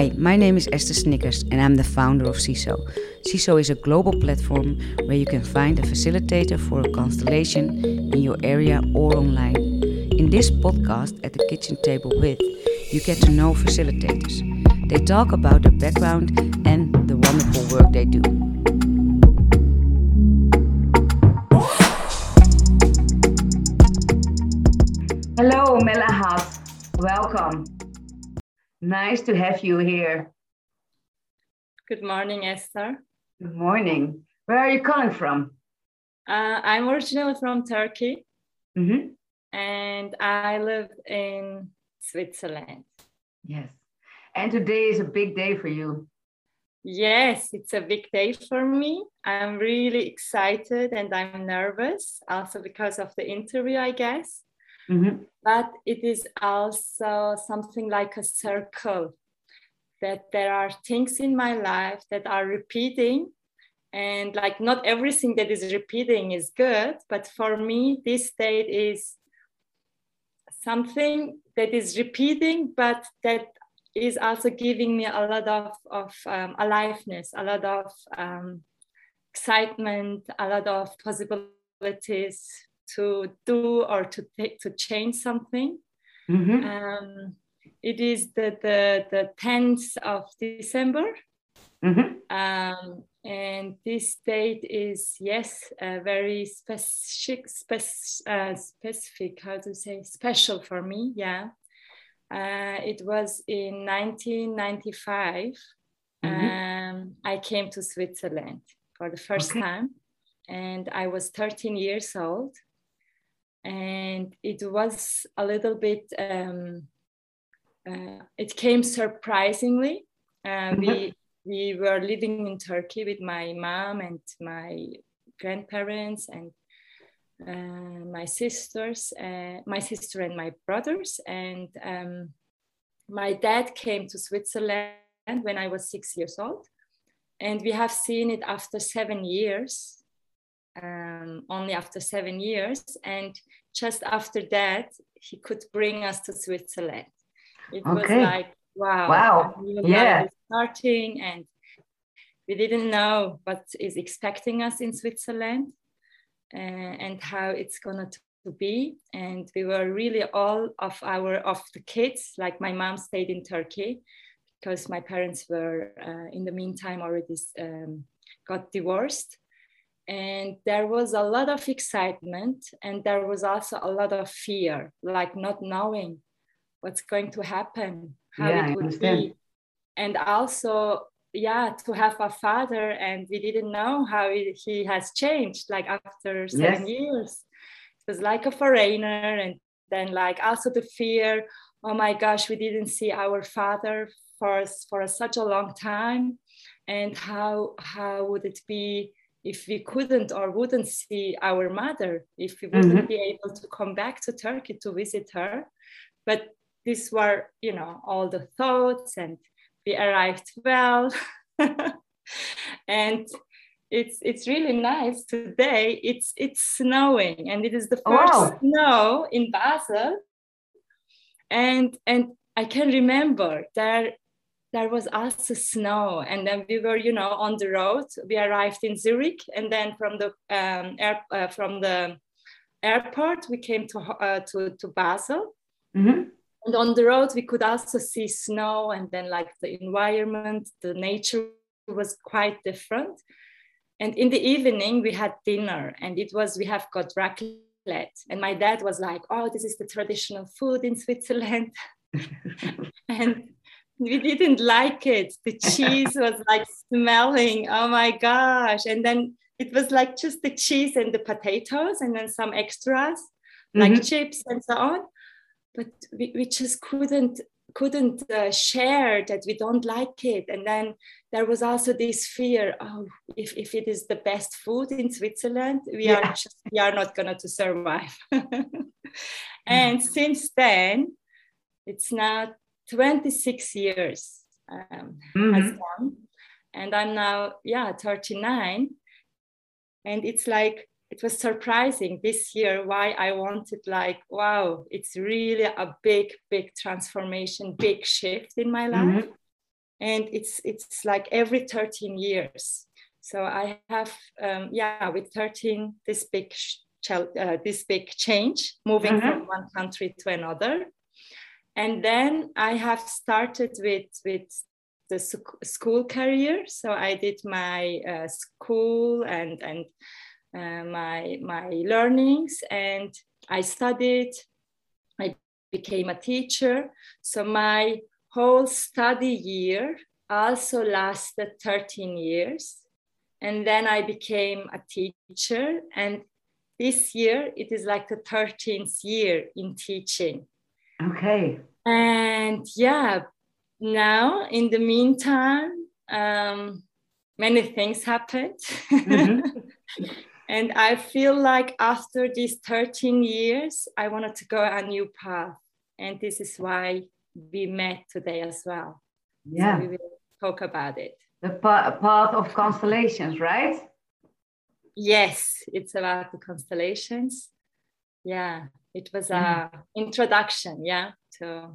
Hi, my name is Esther Snickers and I'm the founder of CISO. CISO is a global platform where you can find a facilitator for a constellation in your area or online. In this podcast, At the Kitchen Table With, you get to know facilitators. They talk about their background and the wonderful work they do. Hello, Mela Haas. Welcome. Nice to have you here. Good morning, Esther. Good morning. Where are you calling from? I'm originally from Turkey, Mm-hmm. and I live in Switzerland. Yes. And today is a big day for you. Yes, it's a big day for me. I'm really excited and I'm nervous, also because of the interview, I guess. Mm-hmm. But it is also something like a circle, that there are things in my life that are repeating. And like not everything that is repeating is good, but for me, this state is something that is repeating, but that is also giving me a lot of aliveness, a lot of excitement, a lot of possibilities to do or to change something. Mm-hmm. It is the 10th of December. Mm-hmm. And this date is, yes, very specific, how to say, special for me, yeah. It was in 1995. I came to Switzerland for the first time, and I was 13 years old. And it was a little bit, it came surprisingly. We were living in Turkey with my mom and my grandparents and my sisters, my sister and my brothers. And my dad came to Switzerland when I was 6 years old. And we have seen it after 7 years, only after 7 years. And just after that, he could bring us to Switzerland. It was like, wow. Yeah. Starting, and we didn't know what is expecting us in Switzerland and how it's gonna to be. And we were really all of the kids, like my mom stayed in Turkey because my parents were in the meantime already got divorced. And there was a lot of excitement, and there was also a lot of fear, like not knowing what's going to happen, how it would be. And also, to have a father, and we didn't know how he has changed, like after 7 years. It was like a foreigner. And then like also the fear, oh my gosh, we didn't see our father for such a long time. And how would it be if we couldn't or wouldn't see our mother, if we wouldn't be able to come back to Turkey to visit her. But these were, all the thoughts, and we arrived well. And it's really nice today. It's snowing, and it is the first snow in Basel. And I can remember there was also snow, and then we were, on the road. We arrived in Zurich, and then from the airport we came to Basel. And on the road, we could also see snow, and then like the environment, the nature was quite different. And in the evening, we had dinner, and we have got raclette. And my dad was like, oh, this is the traditional food in Switzerland. And we didn't like it. The cheese was like smelling, oh my gosh. And then it was like just the cheese and the potatoes, and then some extras, like chips and so on. But we just couldn't share that we don't like it. And then there was also this fear, if it is the best food in Switzerland, we are not going to survive. And since then, it's now 26 years has gone, and I'm now 39. And it's like, it was surprising this year why I wanted, like, wow, it's really a big transformation, big shift in my life. and it's like every 13 years. So I have with 13 this big change, moving from one country to another. And then I have started with the school career. So I did my school and my learnings, and I studied. I became a teacher. So my whole study year also lasted 13 years. And then I became a teacher. And this year, it is like the 13th year in teaching. Okay. And yeah, now in the meantime, many things happened. And I feel like after these 13 years, I wanted to go a new path. And this is why we met today as well. Yeah. So we will talk about it. The path of constellations, right? Yes, it's about the constellations. Yeah, it was an introduction, to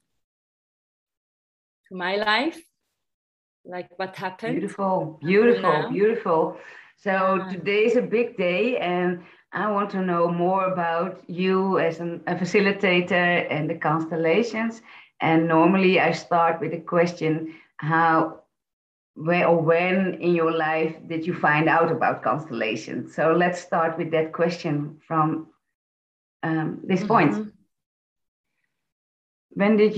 my life, like what happened. Beautiful. So today is a big day, and I want to know more about you as a facilitator and the constellations. And normally I start with a question: where or when in your life did you find out about constellations? So let's start with that question from this point. When did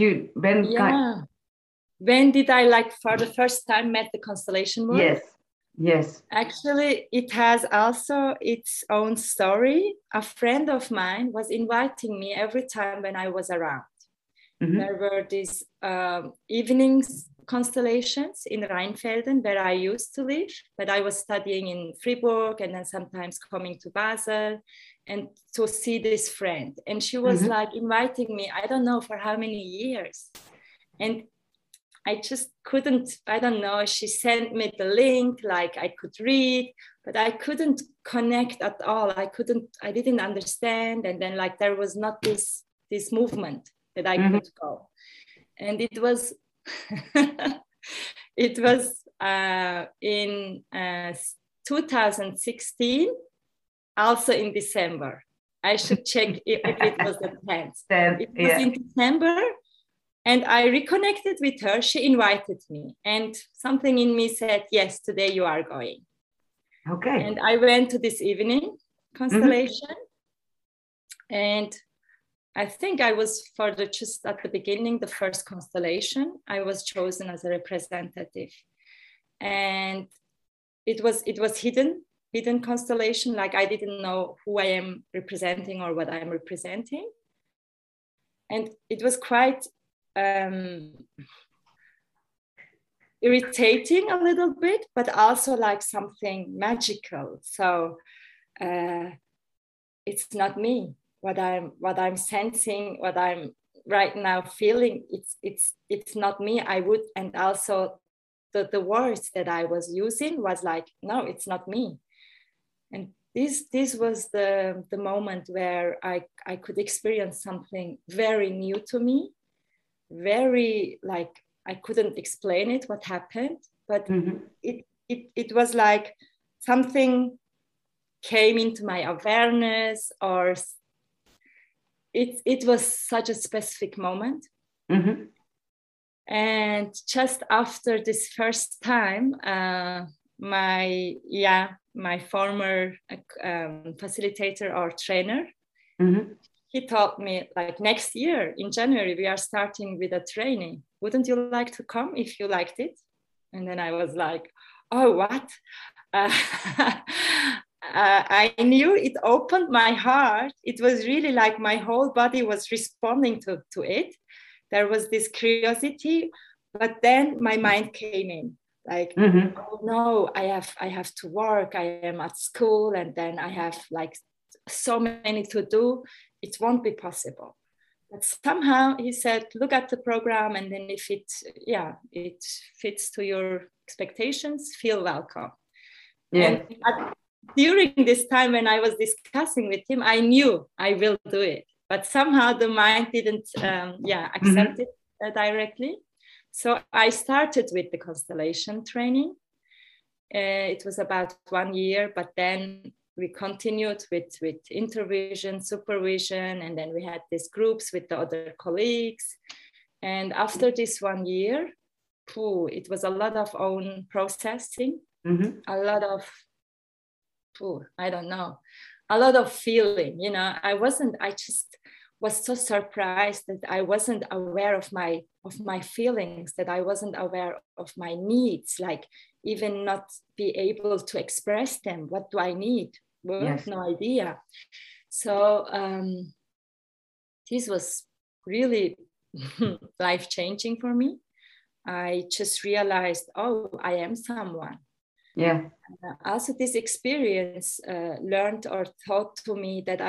I like for the first time met the constellation work? Yes. Actually, it has also its own story. A friend of mine was inviting me every time when I was around. There were these evenings constellations in Rheinfelden, where I used to live, but I was studying in Fribourg and then sometimes coming to Basel and to see this friend. And she was like inviting me, I don't know for how many years. And I just couldn't, I don't know, she sent me the link, like I could read, but I couldn't connect at all. I didn't understand. And then like there was not this movement that I could go. And it was, in 2016, also in December. I should check if it was the 10th. It was in December. And I reconnected with her. She invited me. And something in me said, yes, today you are going. Okay. And I went to this evening constellation. And I think I was just at the beginning, the first constellation. I was chosen as a representative. And it was hidden constellation. Like I didn't know who I am representing or what I am representing. And it was quite irritating a little bit, but also like something magical. So it's not me. What I'm sensing, what I'm right now feeling, it's not me. And also the words that I was using was like, no, it's not me. And this was the moment where I could experience something very new to me. Very like I couldn't explain it, what happened, but it was like something came into my awareness, or it was such a specific moment. And just after this first time, my former facilitator or trainer, he told me, like, next year in January, we are starting with a training. Wouldn't you like to come if you liked it? And then I was like, oh, what? I knew it opened my heart. It was really like my whole body was responding to it. There was this curiosity, but then my mind came in. Like, oh no, I have to work. I am at school, and then I have like so many to do. It won't be possible. But somehow he said, look at the program, and then if it fits to your expectations, feel welcome. Yeah. And during this time when I was discussing with him, I knew I will do it. But somehow the mind didn't accept it directly. So I started with the constellation training. It was about 1 year, but then we continued with intervision, supervision, and then we had these groups with the other colleagues. And after this 1 year, it was a lot of own processing, a lot of, I don't know, a lot of feeling, you know. I just was so surprised that I wasn't aware of my feelings, that I wasn't aware of my needs, like even not be able to express them. What do I need? Well, yes. No idea. So this was really life-changing for me. I just realized, I am someone. Yeah. Also, this experience learned or taught to me that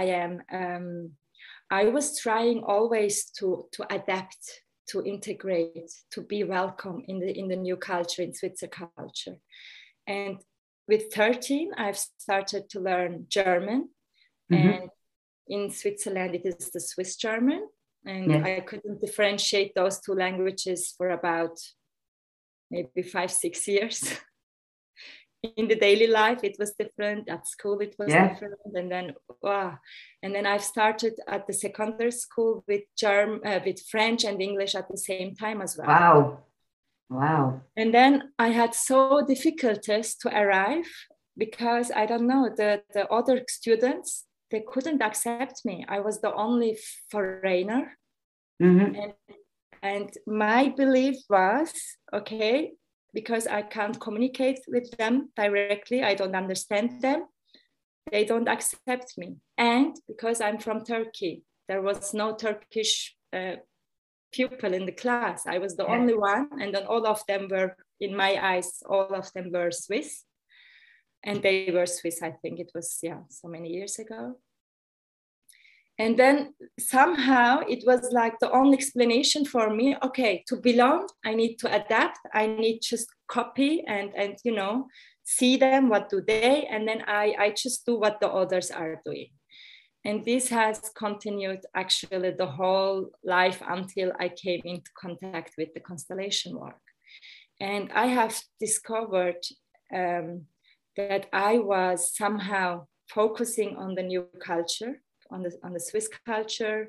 I was trying always to adapt, to integrate, to be welcome in the new culture, in Switzerland culture. And with 13, I've started to learn German. And in Switzerland, it is the Swiss German. And yes. I couldn't differentiate those two languages for about maybe 5-6 years. In the daily life, it was different. At school, it was different. And then I've started at the secondary school with French and English at the same time as well. Wow. And then I had so difficulties to arrive because I don't know, the other students, they couldn't accept me. I was the only foreigner. And my belief was, okay, because I can't communicate with them directly, I don't understand them, they don't accept me. And because I'm from Turkey, there was no Turkish pupil in the class. I was the only one, and then all of them were, in my eyes, all of them were Swiss. And they were Swiss, I think it was, so many years ago. And then somehow it was like the only explanation for me, okay, to belong, I need to adapt, I need just copy and you know, see them, what do they, and then I just do what the others are doing. And this has continued actually the whole life until I came into contact with the constellation work. And I have discovered that I was somehow focusing on the new culture, on the Swiss culture.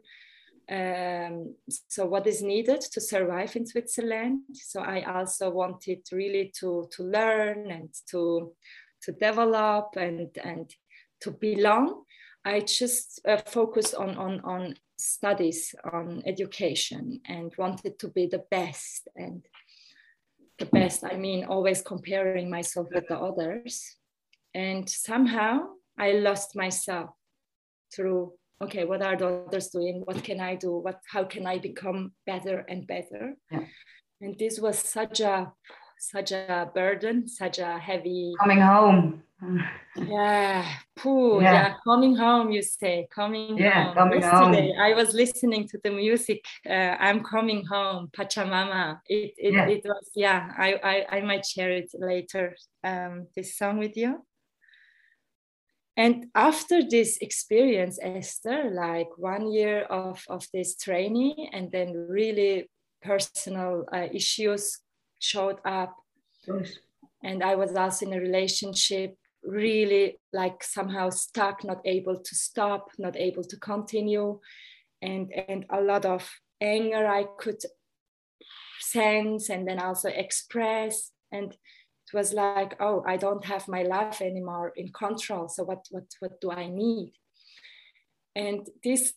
So what is needed to survive in Switzerland. So I also wanted really to learn and to develop and to belong. I just focused on studies, on education, and wanted to be the best. And the best, I mean, always comparing myself with the others. And somehow I lost myself through, okay, what are the others doing? What can I do? How can I become better and better? Yeah. And this was such a burden, such a heavy... Coming home. Coming home, you say, coming home. Yesterday, I was listening to the music, I'm Coming Home, Pachamama. It was, I might share it later, this song with you. And after this experience, Esther, like 1 year of this training, and then really personal issues showed up. Yes. And I was also in a relationship, really like somehow stuck, not able to stop, not able to continue. And a lot of anger I could sense and then also express. And it was like, I don't have my life anymore in control. So what do I need? And this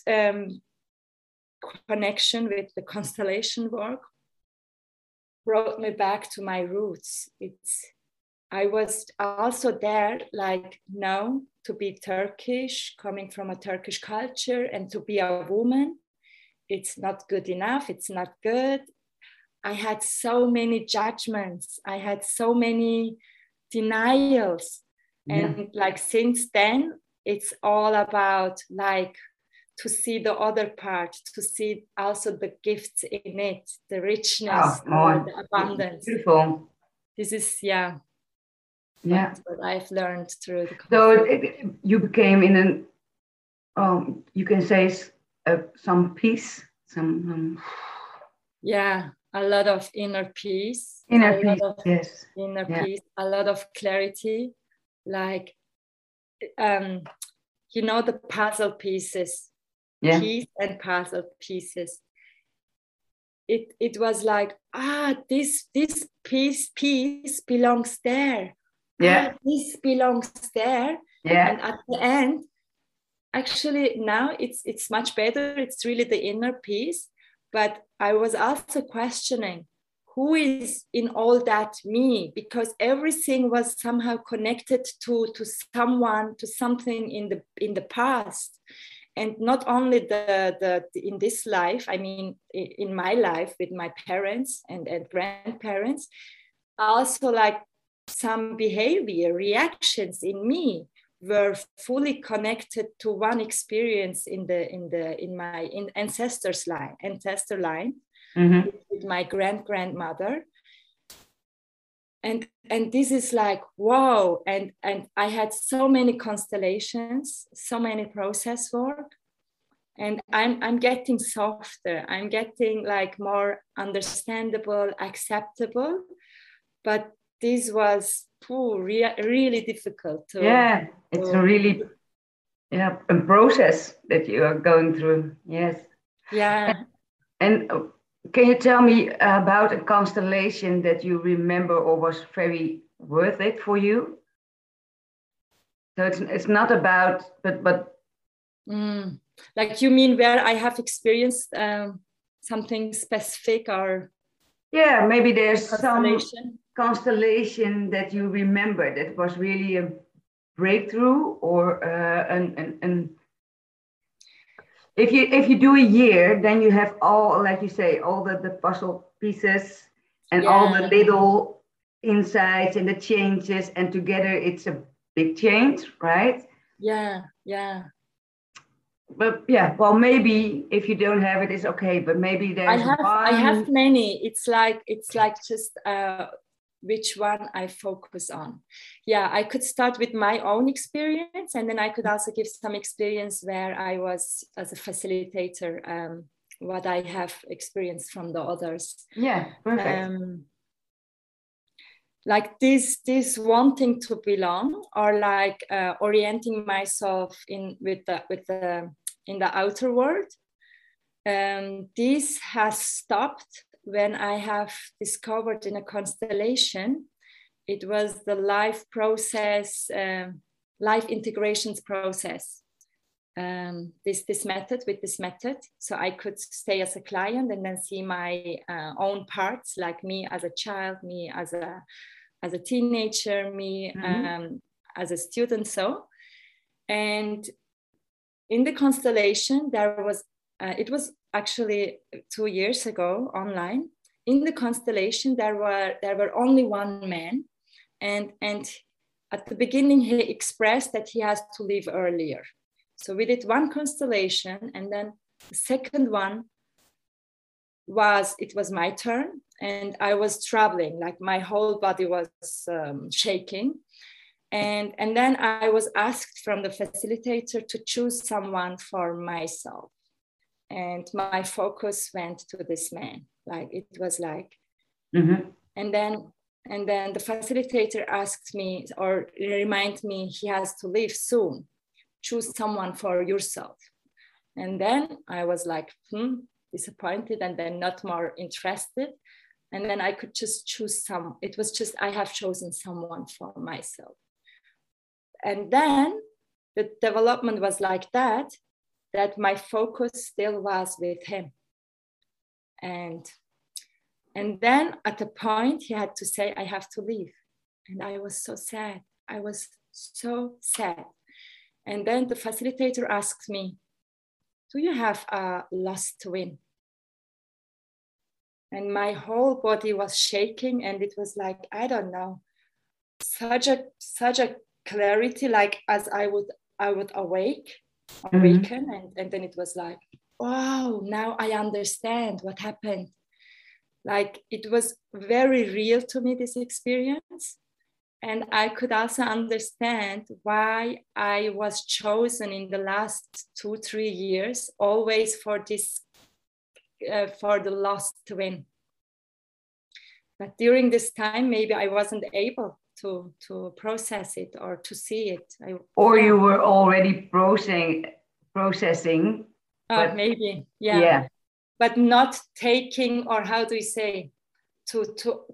connection with the constellation work brought me back to my roots. I was also there, like, now to be Turkish, coming from a Turkish culture, and to be a woman, it's not good enough. It's not good. I had so many judgments. I had so many denials. And like since then, it's all about like to see the other part, to see also the gifts in it, the richness, the abundance. Beautiful. This is, what I've learned through the So you became in you can say some peace, some... Yeah, a lot of inner peace, Inner peace, yes. Inner peace, a lot of clarity, like, you know, the puzzle pieces, piece and puzzle pieces. It was like, this piece belongs there. This belongs there. And at the end, actually now it's much better. It's really the inner peace. But I was also questioning, who is in all that me? Because everything was somehow connected to someone, to something in the past. And not only the in this life, I mean, in my life with my parents and grandparents, also like some behavior, reactions in me were fully connected to one experience in my ancestor line, with my grandmother. And this is like, wow. And I had so many constellations, so many process work, and I'm getting softer. I'm getting like more understandable, acceptable. But this was really difficult to. It's a really a process that you are going through. Yes. And can you tell me about a constellation that you remember or was very worth it for you? So it's not about, but like, you mean where I have experienced something specific, or maybe there's some constellation that you remember that was really a breakthrough, or an if you do a year, then you have all, like you say, all the puzzle pieces and all the little insights and the changes, and together it's a big change, right? But well, maybe if you don't have it, it's okay. But maybe there's I have many. It's like just which one I focus on. I could start with my own experience, and then I could also give some experience where I was as a facilitator, what I have experienced from the others. Perfect. Like this wanting to belong, or like orienting myself in the outer world. This has stopped when I have discovered in a constellation. It was the life process, life integrations process. This method. So I could stay as a client and then see my own parts, like me as a child, me as a teenager, me as a student. And in the constellation, there was, it was actually 2 years ago online. In the constellation, there were only one man, and at the beginning he expressed that he has to leave earlier. So we did one constellation, and then the second one was my turn, and I was traveling, like my whole body was shaking. And then I was asked from the facilitator to choose someone for myself. And my focus went to this man. Like, it was like, and then the facilitator asked me, or remind me, he has to leave soon. Choose someone for yourself. And then I was like, disappointed, and then not more interested. And then I could just choose it was just, I have chosen someone for myself. And then the development was like that my focus still was with him. And then at a point he had to say, I have to leave. And I was so sad. And then the facilitator asked me, do you have a loss to win? And my whole body was shaking, and it was like, I don't know, such a clarity, like as I would awaken, and then it was like, wow, now I understand what happened. Like, it was very real to me, this experience. And I could also understand why I was chosen in the last 2-3 years, always for this, for the loss to win. But during this time, maybe I wasn't able to process it or to see it. You were already processing. But maybe, yeah. But not taking, or how do you say, to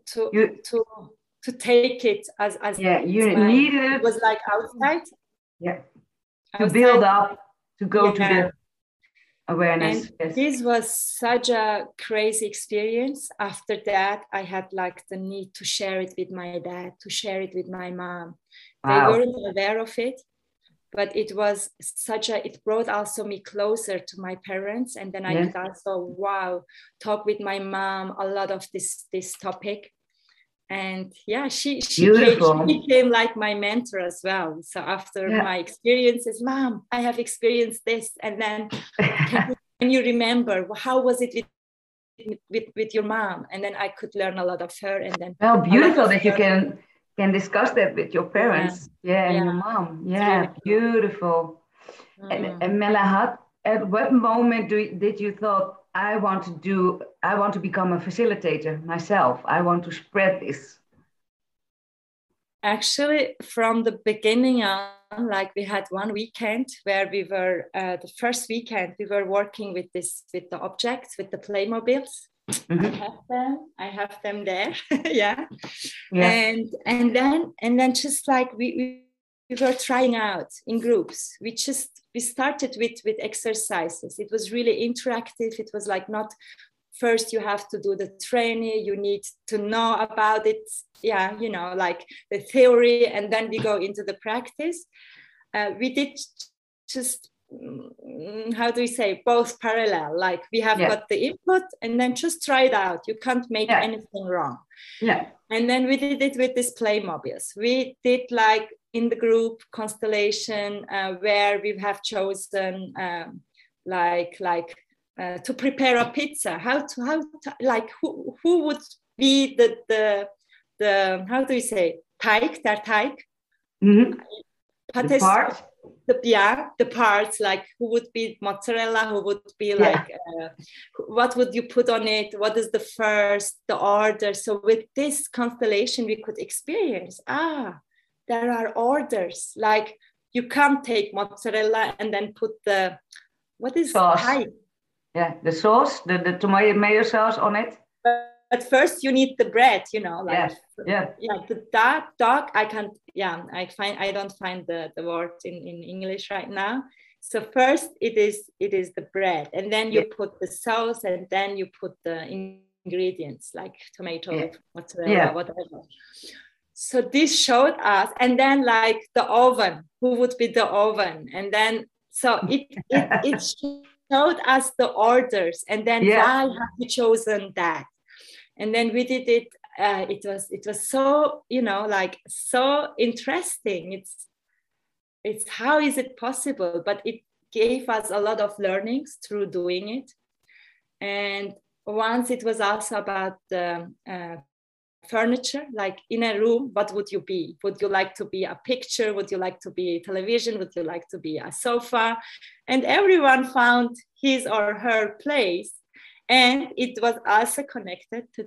take it as you needed it was like outside. Yeah. To build up, to go to the awareness. And this was such a crazy experience. After that, I had like the need to share it with my dad, to share it with my mom. They weren't aware of it, but it was it brought also me closer to my parents. And then I could also, talk with my mom a lot of this topic. And she became like my mentor as well. So after my experiences, Mom, I have experienced this. And then can you remember, how was it with your mom? And then I could learn a lot of her. And then beautiful that you can discuss that with your parents. And your mom. Yeah, really beautiful. And Mela, at what moment did you thought, I want to become a facilitator myself. I want to spread this. Actually, from the beginning on, like we had one weekend where we were, the first weekend, we were working with the objects, with the Playmobiles. Mm-hmm. I have them there. And then just like we were trying out in groups. We started with exercises. It was really interactive. It was like not first you have to do the training, you need to know about it, like the theory, and then we go into the practice. We did just, how do we say, both parallel, like we have got the input and then just try it out. You can't make anything wrong. And then we did it with this Playmobiles. We did like in the group constellation where we have chosen to prepare a pizza. How to who would be the how do you say, Teig, der Teig? Mm-hmm. The part? The parts, like who would be mozzarella, who would be like, what would you put on it? What is the order? So with this constellation, we could experience, there are orders. Like you can't take mozzarella and then put what is sauce? Teig? Yeah, the sauce, the tomato mayo sauce on it. But first you need the bread, like the dog. I can't. I don't find the word in English right now. So first it is the bread, and then you put the sauce, and then you put the ingredients like tomato, mozzarella, whatever. So this showed us, and then like the oven. Who would be the oven? And then so it showed us the orders, and then why have we chosen that? And then we did it. It was so like so interesting. It's how is it possible? But it gave us a lot of learnings through doing it. And once it was also about the furniture, like in a room, what would you be? Would you like to be a picture? Would you like to be a television? Would you like to be a sofa? And everyone found his or her place. And it was also connected to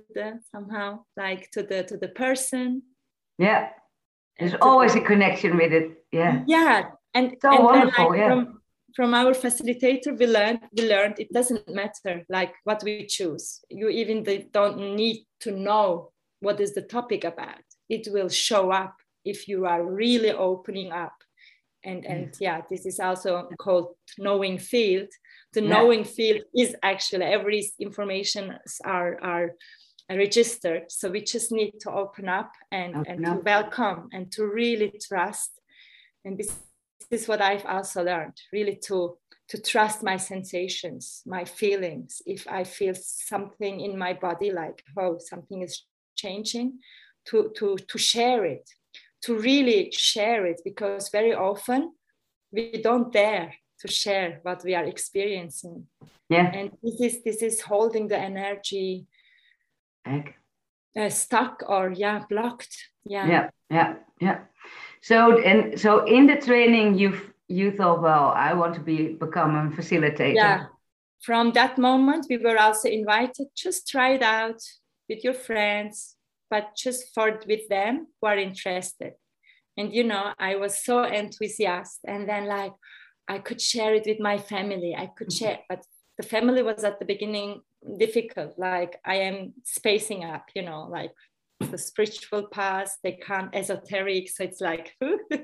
the person. Yeah, there's always a connection with it. Yeah. Yeah, and so wonderful. Then, like, from our facilitator, we learned it doesn't matter like what we choose. You even don't need to know what is the topic about. It will show up if you are really opening up. And this is also called knowing field. The knowing field is actually every information are registered. So we just need to open up and to welcome and to really trust. And this is what I've also learned, really to trust my sensations, my feelings. If I feel something in my body, like, something is changing, to share it. To really share it, because very often we don't dare to share what we are experiencing. Yeah. And this is holding the energy stuck or blocked. Yeah. So in the training you thought, well, I want to become a facilitator. Yeah. From that moment we were also invited, just try it out with your friends. but just for with them who are interested. And, you know, I was so enthusiastic. And then like, I could share it with my family. I could share, but the family was at the beginning difficult. Like I am spacing up, you know, like the spiritual path, they can't esoteric. So it's like,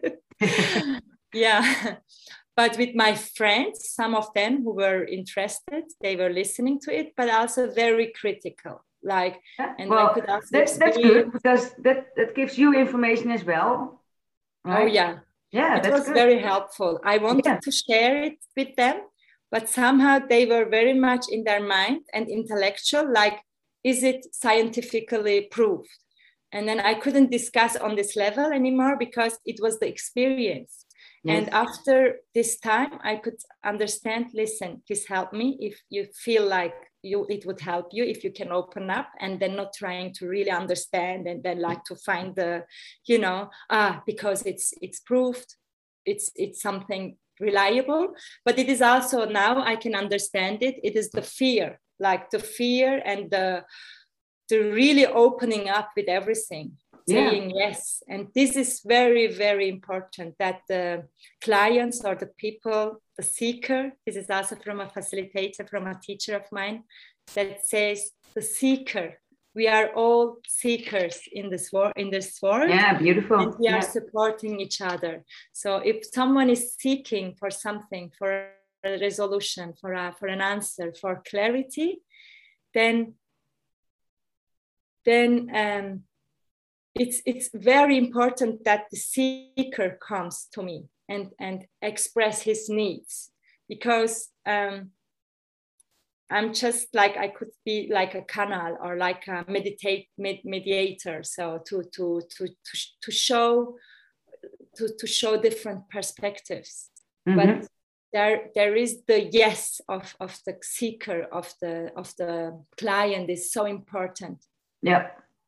yeah. But with my friends, some of them who were interested, they were listening to it, but also very critical. Like, and well, I could also that's good, because that gives you information as well. Right? Oh yeah. Yeah, it was good. Very helpful. I wanted to share it with them, but somehow they were very much in their mind and intellectual, like, is it scientifically proved? And then I couldn't discuss on this level anymore because it was the experience. Yes. And after this time, I could understand, listen, please help me if you feel like it would help you if you can open up, and then not trying to really understand and then like to find the, you know, because it's proved, it's something reliable. But it is also, now I can understand it. It is the fear, like the fear and the really opening up with everything, saying yes. And this is very, very important, that the clients or the people, the seeker, this is also from a facilitator, from a teacher of mine, that says the seeker, we are all seekers in this world. Yeah, beautiful. And we are supporting each other. So if someone is seeking for something, for a resolution, for an answer, for clarity, then it's very important that the seeker comes to me and express his needs, because I'm just like, I could be like a canal or like a mediator. So to show different perspectives. Mm-hmm. But there is the yes of the seeker, of the client is so important. Yeah.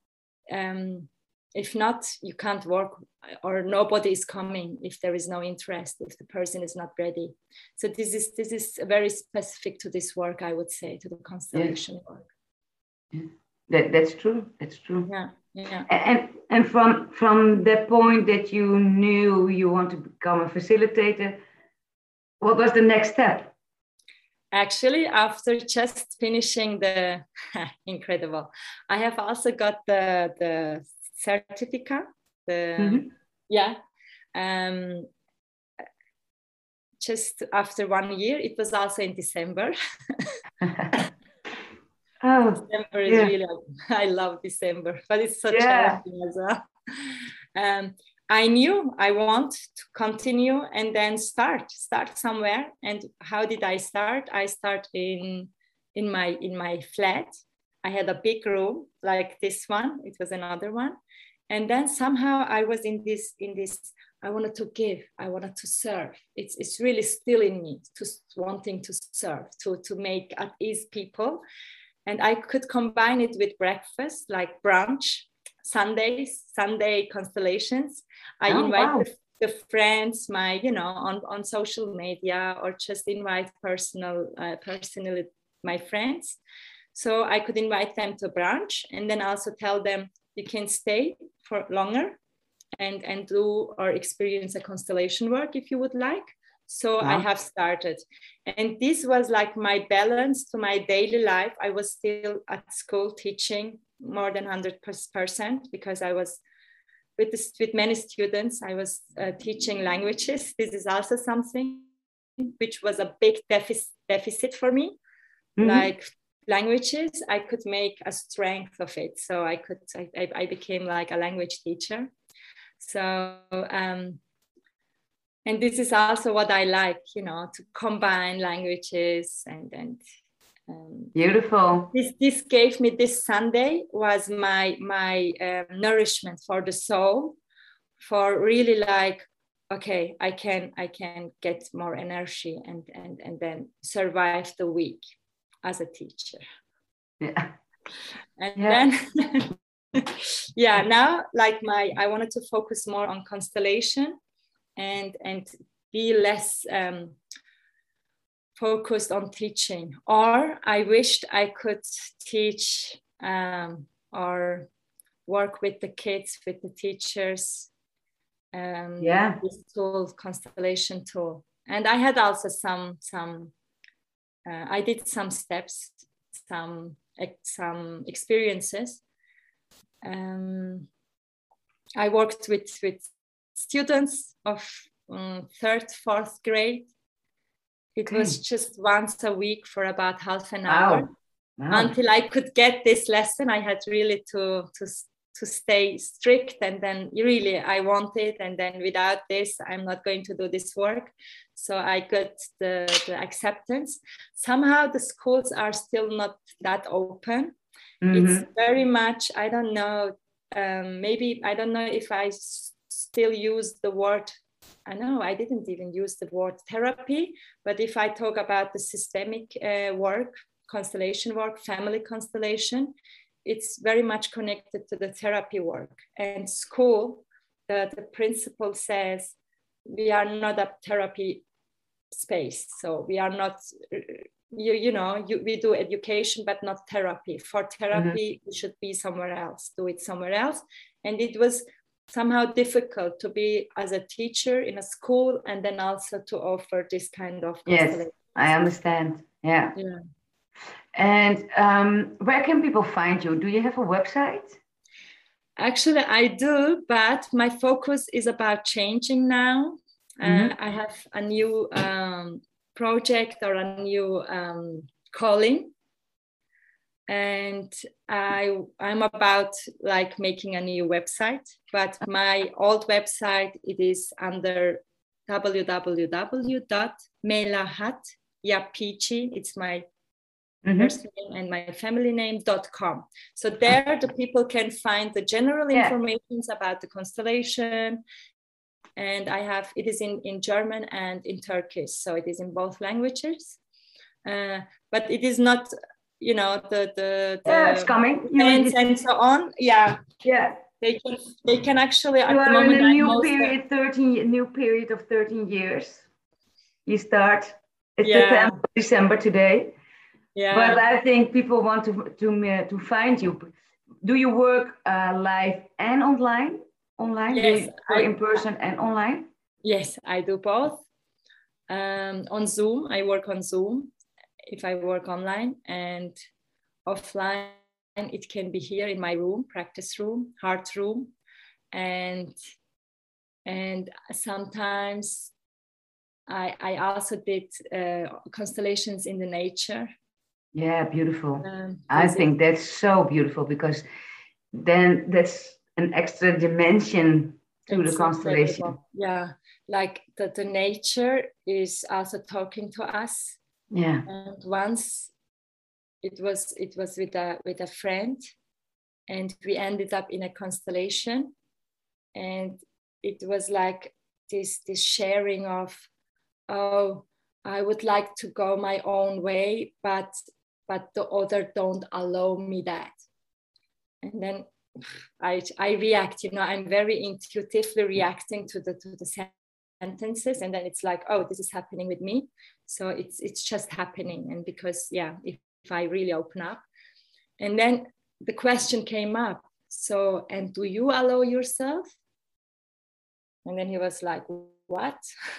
If not, you can't work, or nobody is coming if there is no interest, if the person is not ready. So this is very specific to this work, I would say, to the constellation work. Yeah. That's true. That's true. Yeah. And from the point that you knew you want to become a facilitator, what was the next step? Actually, after just finishing the incredible, I have also got the certificate. Just after 1 year, it was also in December. December is really, I love December, but it's so challenging as well. I knew I want to continue and then start somewhere. And how did I start? I start in my flat. I had a big room like this one. It was another one. And then somehow I was in this, I wanted to give, I wanted to serve. It's really still in me, to wanting to serve, to make at ease people. And I could combine it with breakfast, like brunch, Sunday constellations. I invite the friends, my, you know, on social media, or just invite personally my friends. So I could invite them to brunch, and then also tell them you can stay for longer and do or experience a constellation work if you would like. So I have started. And this was like my balance to my daily life. I was still at school teaching more than 100%, because I was with many students. I was teaching languages. This is also something which was a big deficit for me. Mm-hmm. Like languages, I could make a strength of it. So I became like a language teacher. So, and this is also what I like, you know, to combine languages and beautiful. This gave me, this Sunday was my nourishment for the soul, for really like, okay, I can get more energy and then survive the week as a teacher. Yeah. And then now like I wanted to focus more on constellation and be less focused on teaching. Or I wished I could teach or work with the kids, with the teachers. This tool, constellation tool. And I had also I did some steps, some experiences. I worked with students of 3rd, 4th grade. It was just once a week for about half an hour. Wow. Until I could get this lesson. I had really to stay strict, and then really I want it, and then without this I'm not going to do this work. So I got the acceptance. Somehow the schools are still not that open. It's very much, I don't know, maybe I don't know if I still use the word, I know I didn't even use the word therapy, but if I talk about the systemic work, constellation work, family constellation, it's very much connected to the therapy work. And school, the principal says, we are not a therapy space. So we are not, we do education, but not therapy. For therapy, we should be somewhere else, do it somewhere else. And it was somehow difficult to be as a teacher in a school and then also to offer this kind of Yes, I understand. Yeah. And where can people find you? Do you have a website? Actually, I do, but my focus is about changing now. I have a new project or a new calling. And I'm about like making a new website, but my old website, it is under www.melahat.yapiji. It's my first name and my family name.com. So there the people can find the general information about the constellation. And it is in German and in Turkish. So it is in both languages. But it is not, it's coming. And so on. Yeah. They can actually you at the moment in a new period of 13 years. You start. It's December today. Yeah. But I think people want to find you. Do you work live and online? Yes, in person and online. Yes, I do both. On Zoom, I work on Zoom. If I work online, and offline, it can be here in my room, practice room, heart room, and sometimes I also did constellations in the nature. Yeah, beautiful. I think that's so beautiful, because then that's an extra dimension to the constellation. Incredible. Yeah, like the nature is also talking to us. Yeah. And once it was with a friend, and we ended up in a constellation, and it was like this sharing of, oh, I would like to go my own way, but the other don't allow me that. And then I react, I'm very intuitively reacting to the sentences, and then it's like, oh, this is happening with me, so it's just happening. And because if I really open up, and then the question came up, so, and do you allow yourself? And then he was like, what?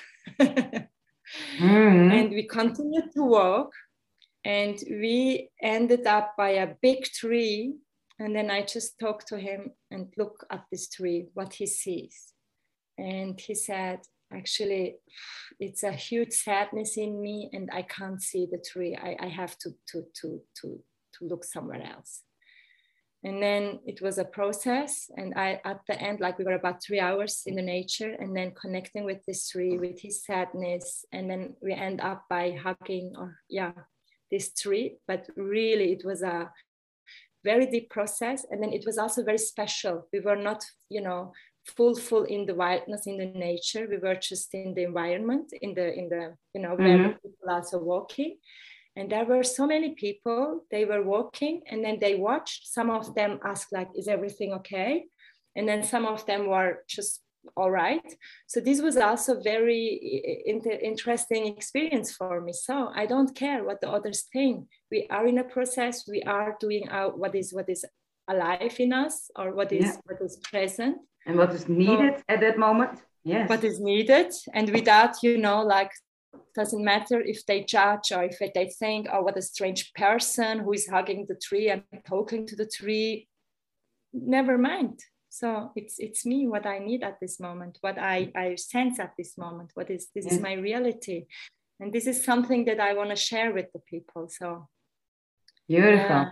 And we continued to walk, and we ended up by a big tree. And then I just talked to him and look at this tree, what he sees. And he said, actually, it's a huge sadness in me, and I can't see the tree. I have to look somewhere else. And then it was a process. And at the end, like we were about 3 hours in the nature, and then connecting with this tree, with his sadness. And then we end up by hugging this tree. But really, it was a very deep process. And then it was also very special. We were not, full in the wildness, in the nature. We were just in the environment, in the where people are also walking. And there were so many people, they were walking, and then they watched. Some of them asked, like, is everything okay? And then some of them were just all right. So this was also very interesting experience for me. So I don't care what the others think. We are in a process. We are doing what is alive in us, or what is present. And what is needed at that moment. Yes. What is needed. And without, like, doesn't matter if they judge or if they think, oh, what a strange person who is hugging the tree and talking to the tree. Never mind. So it's me, what I need at this moment, what I sense at this moment, this is my reality. And this is something that I want to share with the people. So beautiful.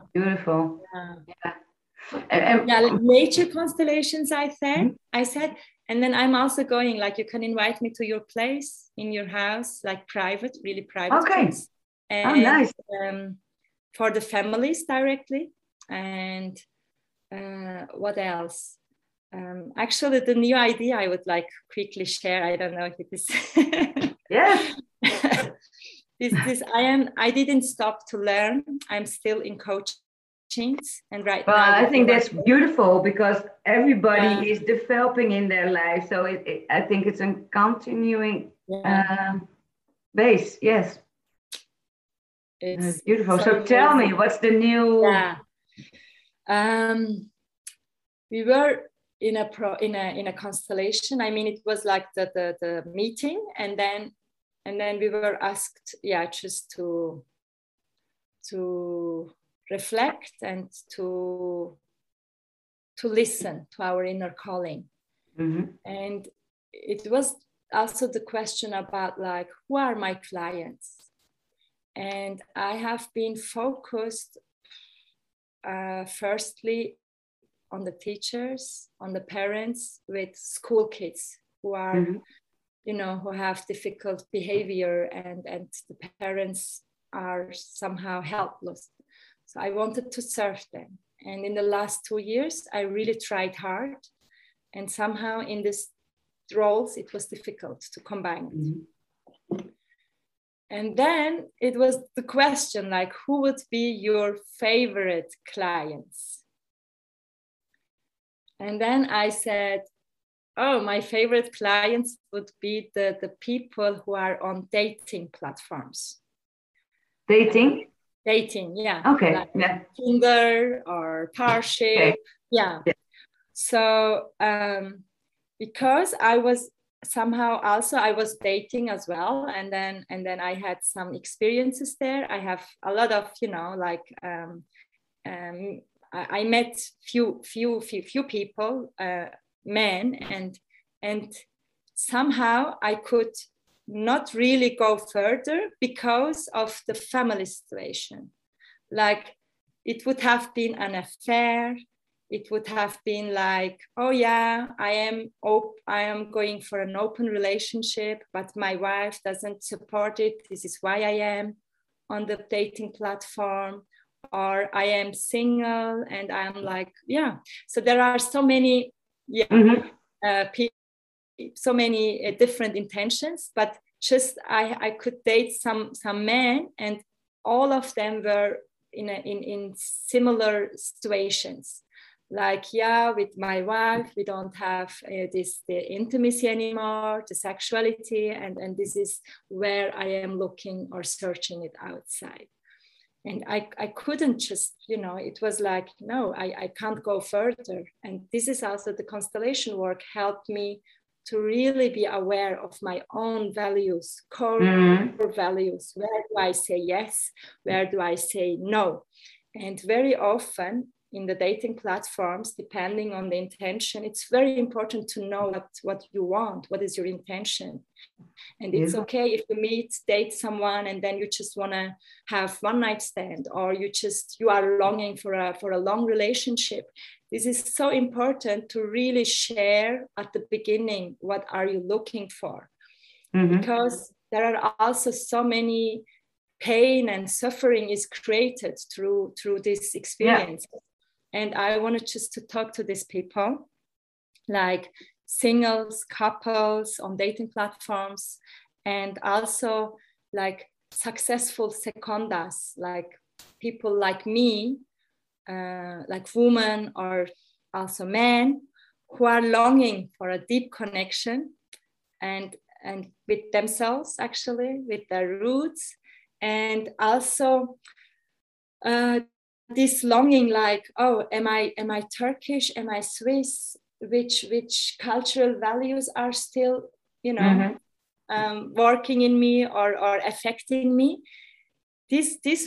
Nature constellations, I said, and then I'm also going, like, you can invite me to your place, in your house, like private, really private. Okay. Place. And, nice. For the families directly. And what else? Actually, the new idea I would like quickly share. I don't know if it is. Yes. I didn't stop to learn. I'm still in coaching, and now I think that's beautiful, because everybody is developing in their life. So I think it's a continuing base. Yes. It's beautiful. So tell me, what's the new? We were in a constellation. I mean, it was like the meeting, and then we were asked, just to reflect and to listen to our inner calling. And it was also the question about, like, who are my clients? And I have been focused firstly on the teachers, on the parents with school kids who are, who have difficult behavior, and the parents are somehow helpless. So I wanted to serve them. And in the last 2 years, I really tried hard. And somehow in these roles, it was difficult to combine it. And then it was the question, like, who would be your favorite clients? And then I said, my favorite clients would be the people who are on dating platforms. Dating, yeah. Okay, like Tinder or Parship. Okay. Yeah. So because I was dating as well, and then I had some experiences there. I have a lot of, I met few people, men, and somehow I could not really go further because of the family situation. Like, it would have been an affair. It would have been like, I am going for an open relationship, but my wife doesn't support it. This is why I am on the dating platform. Or I am single, and I'm like, So there are so many, so many different intentions. But just I could date some men, and all of them were in similar situations. Like, with my wife, we don't have the intimacy anymore, the sexuality, and this is where I am looking or searching it outside. And I couldn't just, it was like, no, I can't go further. And this is also the constellation work helped me to really be aware of my own values, core values. Where do I say yes? Where do I say no? And very often in the dating platforms, depending on the intention, it's very important to know what you want, what is your intention. And it's okay if you date someone, and then you just want to have one night stand, or you are longing for a long relationship. This is so important to really share at the beginning, what are you looking for? Because there are also so many pain and suffering is created through this experience. And I wanted just to talk to these people, like singles, couples on dating platforms, and also like successful secondas, like people like me, like women or also men, who are longing for a deep connection and with themselves, actually, with their roots, and also this longing, like, oh, am I Turkish? Am I Swiss? Which cultural values are still, working in me or affecting me? This is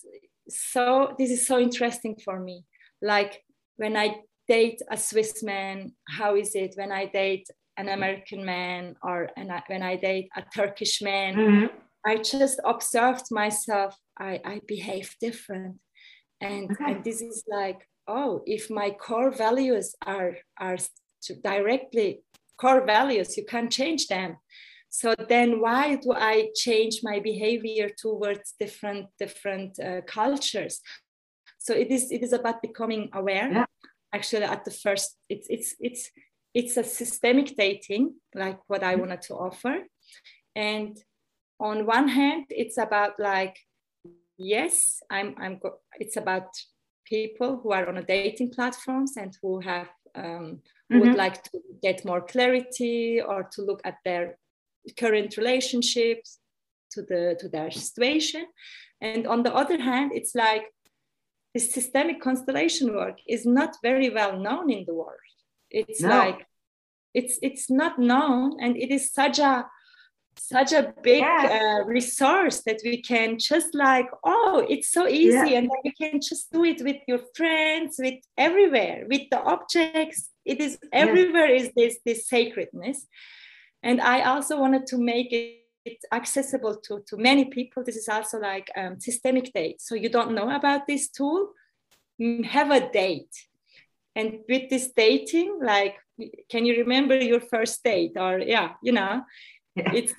so interesting for me. Like when I date a Swiss man, how is it when I date an American man when I date a Turkish man? I just observed myself. I behave different, and this is like, oh, if my core values are directly core values, you can't change them. So then why do I change my behavior towards different cultures? So it is about becoming aware. Yeah. Actually, at the first, it's a systemic dating, like what I wanted to offer. And on one hand, it's about like, yes, it's about people who are on a dating platforms and who have who would like to get more clarity or to look at their current relationships, to their situation. And on the other hand, it's like this systemic constellation work is not very well known in the world. It's like it's not known, and it is such a big resource that we can just like, oh, it's so easy, and then you can just do it with your friends, with everywhere, with the objects. It is everywhere is this sacredness. And I also wanted to make it accessible to many people. This is also like systemic date. So you don't know about this tool, have a date. And with this dating, like, can you remember your first date? Or it's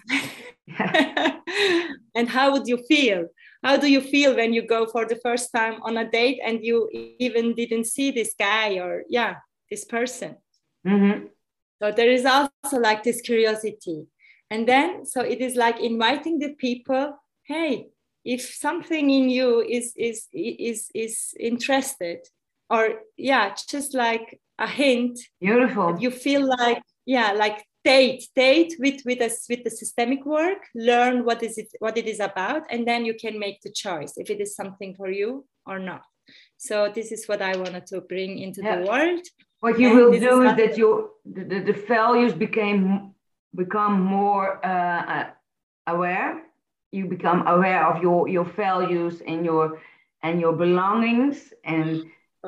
and how would you feel? How do you feel when you go for the first time on a date and you even didn't see this guy or this person? So there is also like this curiosity. And then, so it is like inviting the people, hey, if something in you is interested, or just like a hint. Beautiful. You feel like, like date with the systemic work, learn what it is about, and then you can make the choice if it is something for you or not. So this is what I wanted to bring into the world. What you will do is that the values become more aware. You become aware of your values and your belongings, and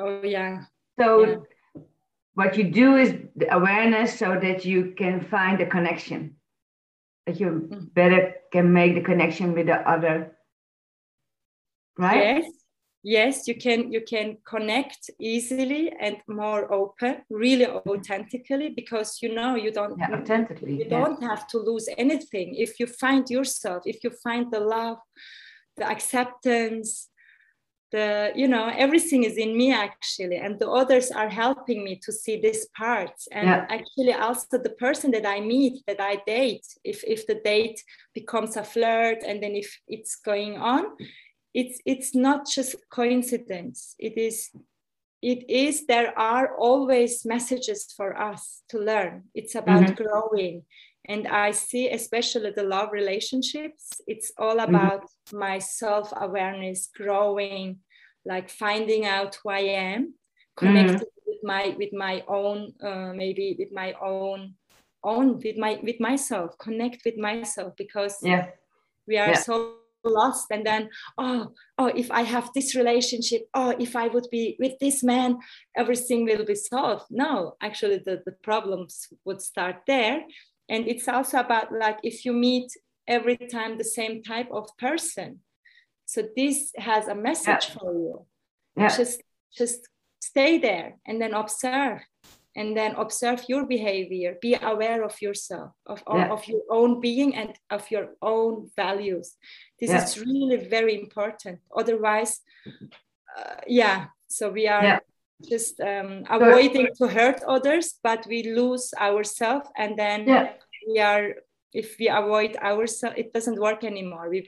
what you do is the awareness, so that you can find a connection, that you better can make the connection with the other, right? Yes, you can connect easily and more open, really authentically, because you don't don't have to lose anything. If you find yourself, if you find the love, the acceptance, everything is in me actually, and the others are helping me to see this part. And actually also the person that I meet, that I date, if the date becomes a flirt, and then if it's going on, it's not just coincidence. It is there are always messages for us to learn. It's about growing. And I see, especially the love relationships, it's all about my self-awareness, growing, like finding out who I am, connected with my own, maybe with my own with myself, connect with myself, because we are so lost. And then, oh, if I have this relationship, if I would be with this man, everything will be solved. No, actually the problems would start there. And it's also about, like, if you meet every time the same type of person, so this has a message for you. Just stay there and then observe, your behavior. Be aware of yourself, of your own being and of your own values. This is really very important. Otherwise, so we are just avoiding to hurt others, but we lose ourselves, and then if we avoid ourselves, it doesn't work anymore. We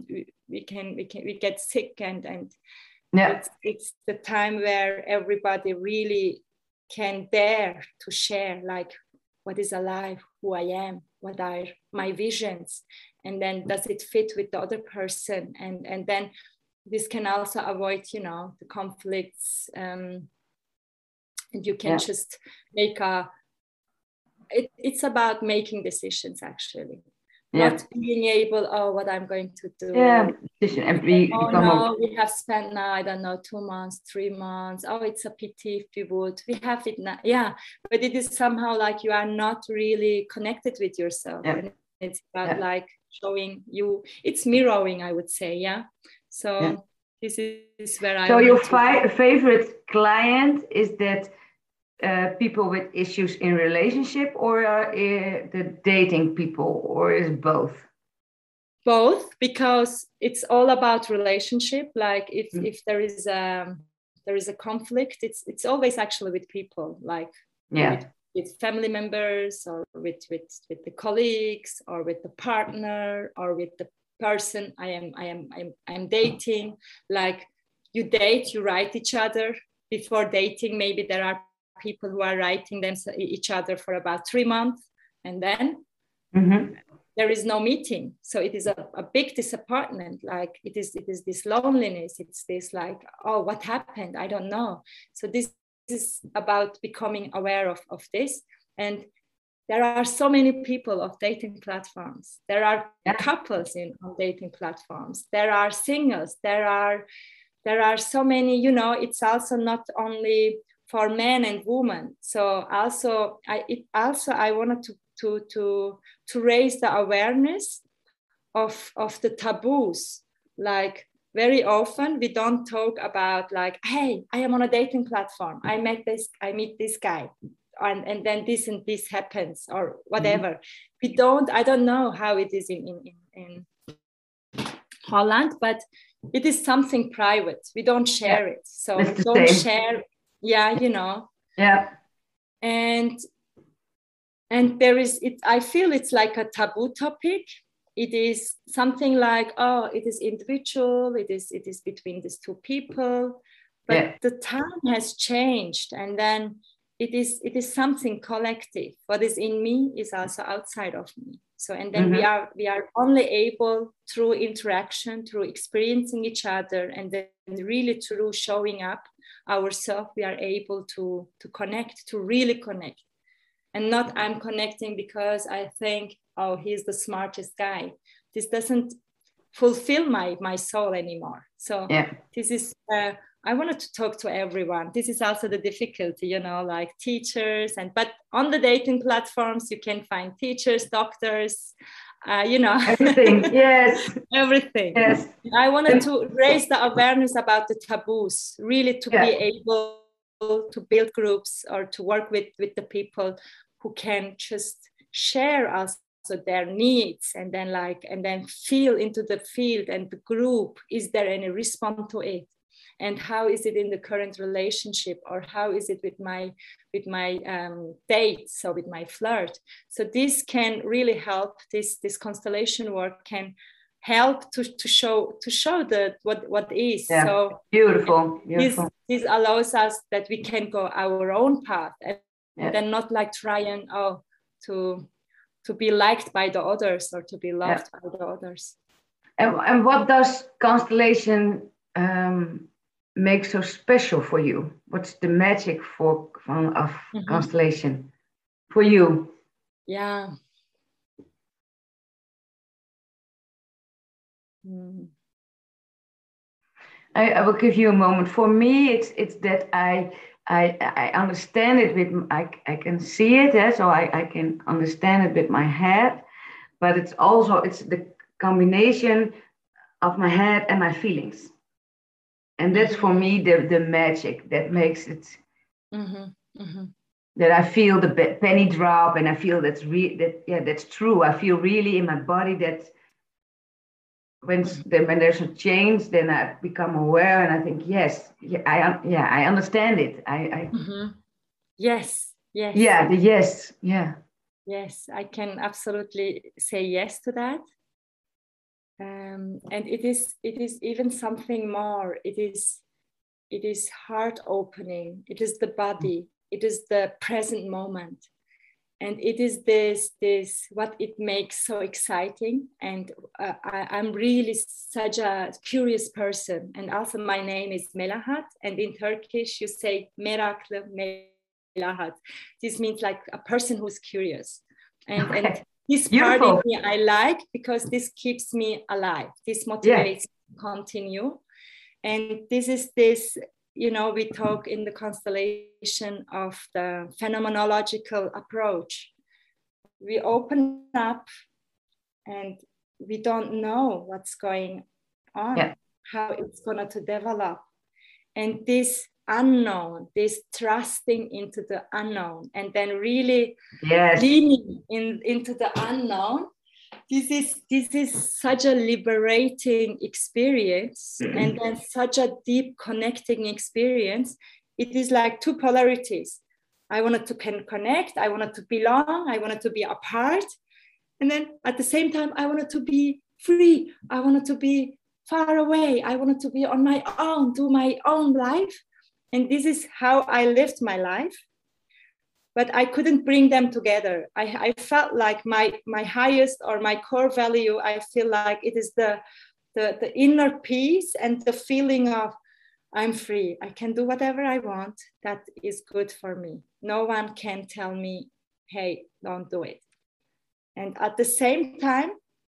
get sick, and it's the time where everybody really can dare to share, like, what is alive, who I am, what are my visions, and then does it fit with the other person, and then this can also avoid, you know, the conflicts, and you can just make it's about making decisions, actually. Not being able, what I'm going to do. We have spent now, I don't know, 2 months, 3 months. Oh, it's a pity if we would. We have it now. Yeah, but it is somehow like you are not really connected with yourself. And it's about like showing you, it's mirroring, I would say. Yeah. So this is where I. So your favorite client is that people with issues in relationship, or the dating people, or is both? Both, because it's all about relationship. Like if there is a conflict, it's always actually with people, like with family members, or with the colleagues, or with the partner, or with the person I am dating. Like you date, you write each other before dating. Maybe there are people who are writing each other for about 3 months, and then there is no meeting. So it is a big disappointment. Like it is this loneliness. It's this like, oh, what happened? I don't know. So this is about becoming aware of this. And there are so many people of dating platforms. There are couples on dating platforms. There are singles. There are so many, you know, it's also not only for men and women. So also I wanted to raise the awareness of the taboos. Like very often we don't talk about like, hey, I am on a dating platform. I meet this guy, and then this and this happens, or whatever. I don't know how it is in Holland, but it is something private. We don't share it. So don't share. Yeah, you know. Yeah. And there is it. I feel it's like a taboo topic. It is something like, oh, it is individual. It is between these two people. But the time has changed, and then it is something collective. What is in me is also outside of me. So, and then we are only able through interaction, through experiencing each other, and then really through showing up ourselves, we are able to connect, to really connect. And not I'm connecting because I think, oh, he's the smartest guy. This doesn't fulfill my soul anymore. So this is, I wanted to talk to everyone. This is also the difficulty, you know, like teachers, but on the dating platforms, you can find teachers, doctors, you know. Everything, yes. Everything. Yes. I wanted to raise the awareness about the taboos, really to be able to build groups or to work with the people who can just share also their needs, and then feel into the field and the group. Is there any response to it? And how is it in the current relationship, or how is it with my dates, so with my flirt? So this can really help. This constellation work can help to show what is. So beautiful. This allows us that we can go our own path, and then not like trying to be liked by the others, or to be loved by the others. And what does constellation make so special for you? What's the magic of constellation for you? Yeah. I will give you a moment. For me, it's that I understand it with I can see it, so I can understand it with my head, but it's the combination of my head and my feelings, and that's for me the magic that makes it. That I feel the penny drop, and I feel that's true. I feel really in my body that when there's a change, then I become aware, and I think I understand it. Yes. Yes, I can absolutely say yes to that. And it is even something more. It is heart opening. It is the body. It is the present moment. And it is this what it makes so exciting. And I'm really such a curious person. And also my name is Melahat. And in Turkish, you say Meraklı Melahat. This means like a person who's curious. And this part of me I like, because this keeps me alive. This motivates me to continue. And this is this, you know, we talk in the constellation of the phenomenological approach. We open up and we don't know what's going on, how it's going to develop. And this unknown, this trusting into the unknown, and then really leaning into the unknown. This is such a liberating experience, and then such a deep connecting experience. It is like two polarities. I wanted to connect, I wanted to belong, I wanted to be apart. And then at the same time, I wanted to be free. I wanted to be far away. I wanted to be on my own, do my own life. And this is how I lived my life. But I couldn't bring them together. I felt like my highest or my core value, I feel like it is the inner peace and the feeling of I'm free. I can do whatever I want. That is good for me. No one can tell me, hey, don't do it. And at the same time,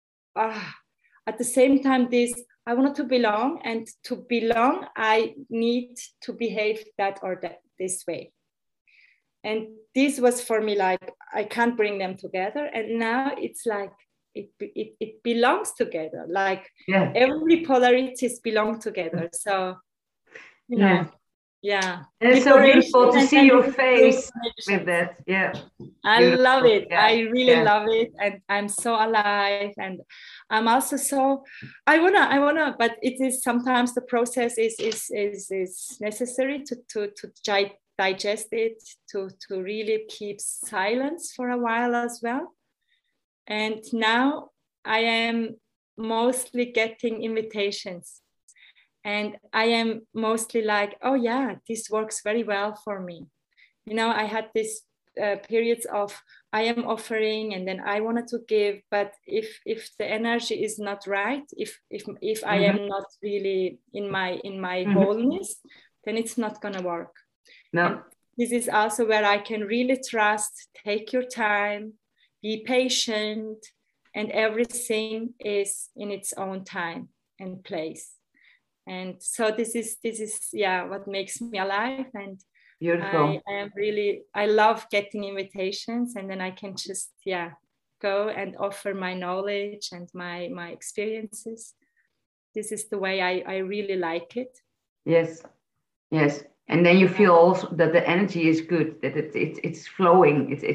this, I wanted to belong, and to belong, I need to behave that or this way. And this was for me like, I can't bring them together. And now it's like, it belongs together. Like every polarities belong together. So, you know, And it's so beautiful to see your face with that. I love it. I really love it. And I'm so alive. And I'm also so, I wanna, but it is sometimes the process is necessary to digest it, to really keep silence for a while as well. And now I am mostly getting invitations, and I am mostly like, oh yeah, this works very well for me. You know, I had this periods of I am offering, and then I wanted to give, but if the energy is not right, if I am not really in my wholeness, then it's not gonna work. No. And this is also where I can really trust, take your time, be patient, and everything is in its own time and place. And so this is what makes me alive. And beautiful. I love getting invitations, and then I can just go and offer my knowledge and my experiences. This is the way I really like it. Yes. And then you feel also that the energy is good, that it's flowing. It's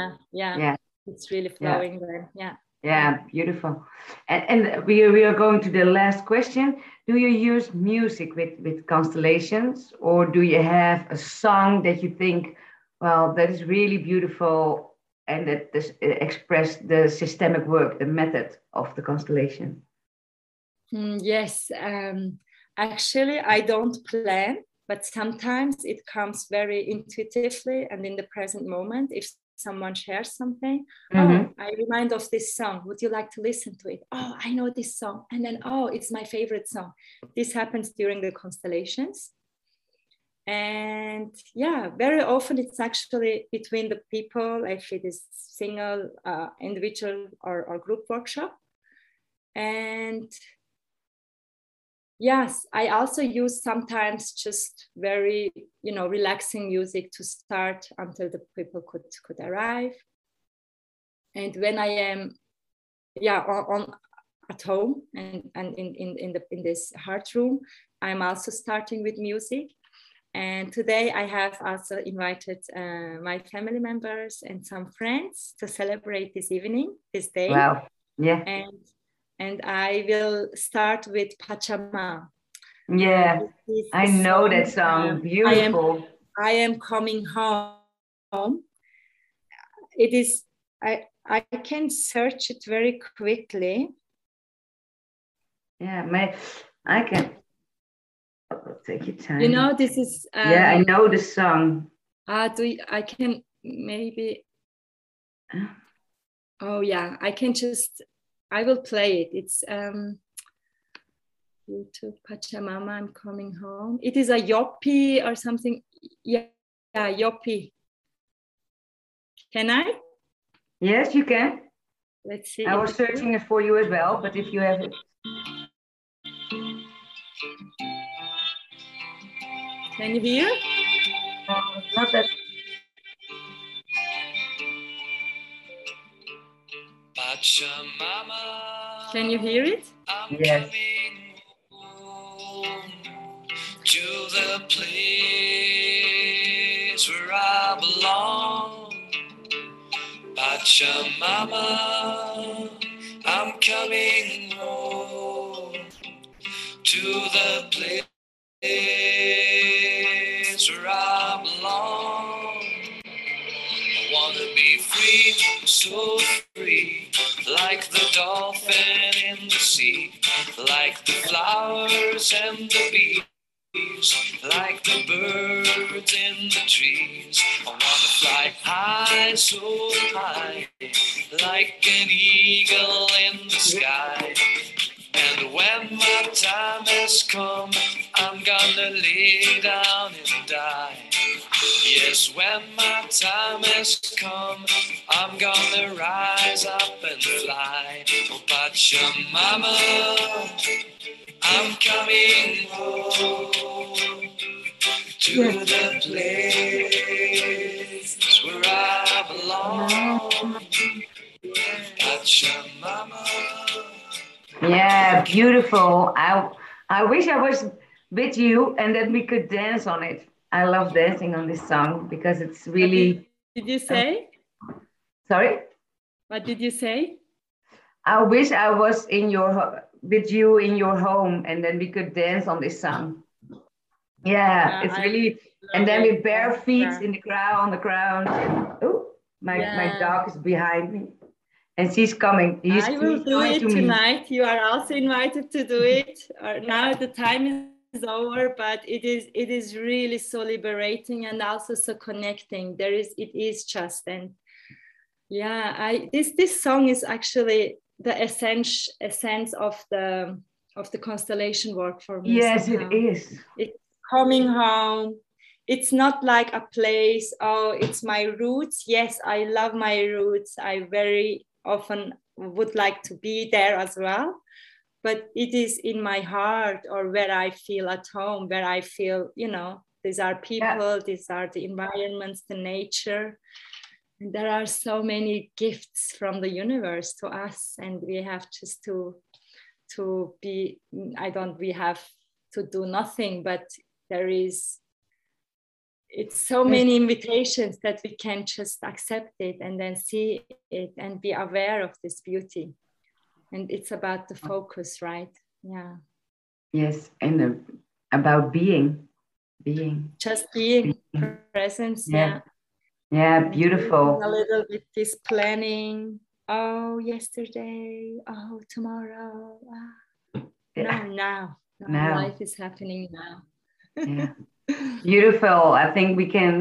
it's really flowing there. Yeah, beautiful. And we are going to the last question. Do you use music with constellations, or do you have a song that you think, well, that is really beautiful and that express the systemic work, the method of the constellation? Yes, actually, I don't plan. But sometimes it comes very intuitively and in the present moment. If someone shares something, I remind of this song. Would you like to listen to it? Oh, I know this song. And then, it's my favorite song. This happens during the constellations. And very often it's actually between the people, if it is single, individual or group workshop. And yes, I also use sometimes just very, relaxing music to start until the people could arrive. And when I am, at home and in this heart room, I'm also starting with music. And today I have also invited my family members and some friends to celebrate this day. Wow! Yeah. And I will start with Pachamama. Yeah, I know that song. Beautiful. I am coming home. It is, I can search it very quickly. Yeah, I can. Take your time. You know, this is. I know the song. I can maybe. Oh yeah, I will play it. It's YouTube Pachamama, I'm coming home. It is a Yopi or something. Yeah, Yopi. Can I? Yes, you can. Let's see. I was searching it for you as well, but if you have it. Can you hear? Not that. Can you hear it? Yes. To the place where I belong, Pachamama, I'm coming home. To the place where I belong. I wanna be free, so free, like the dolphin in the sea, like the flowers and the bees, like the birds in the trees. I wanna fly high, so high, like an eagle in the sky. And when my time has come, I'm gonna lay down and die. Yes, when my time has come, I'm gonna rise up and fly. Oh, Pachamama, I'm coming home to the place where I belong. Pachamama. Yeah, beautiful. I wish I was with you and that we could dance on it. I love dancing on this song because it's really. Did you say? Sorry? What did you say? I wish I was with you in your home and then we could dance on this song. Yeah, it's really. And then with bare feet on the ground. Oh, my dog is behind me. And she's coming. I will do it tonight. You are also invited to do it. Now the time is over, but it is really so liberating and also so connecting. It is just, and yeah, this song is actually the essence of the constellation work for me. Yes, somehow. It is. It's coming home. It's not like a place. Oh, it's my roots. Yes, I love my roots. I very often would like to be there as well, but it is in my heart, or where I feel at home, where I feel, these are people, these are the environments, the nature, and there are so many gifts from the universe to us, and we have just to be, we have to do nothing, but it's so many invitations that we can just accept it and then see it and be aware of this beauty. And it's about the focus, right? Yeah. Yes, and about being. Just being. Presence, yeah. Yeah, beautiful. A little bit this planning. Oh, yesterday. Oh, tomorrow. Now. Life is happening now. Yeah. Beautiful. I think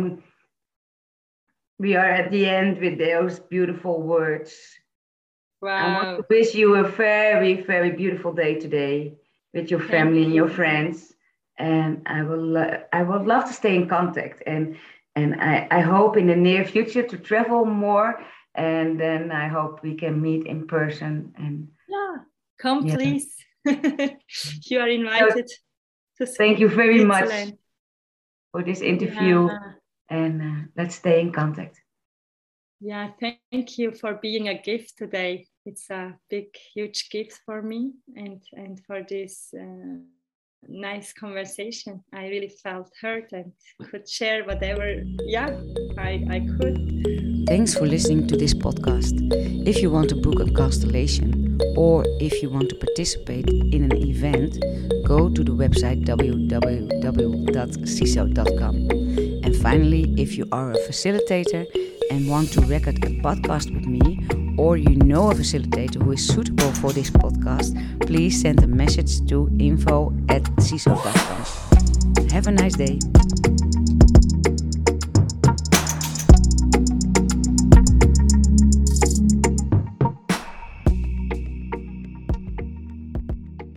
we are at the end with those beautiful words. Wow. I want to wish you a very, very beautiful day today with your family and your friends. And I would love to stay in contact. And I hope in the near future to travel more. And then I hope we can meet in person. And come please. You are invited. Thank you very much for this interview, and let's stay in contact. Yeah, thank you for being a gift today. It's a big, huge gift for me, and for this nice conversation. I really felt heard and could share whatever I could. Thanks for listening to this podcast. If you want to book a constellation, or if you want to participate in an event, go to the website www.ciso.com. And finally, if you are a facilitator and want to record a podcast with me, or you know a facilitator who is suitable for this podcast, please send a message to info@ciso.com. Have a nice day.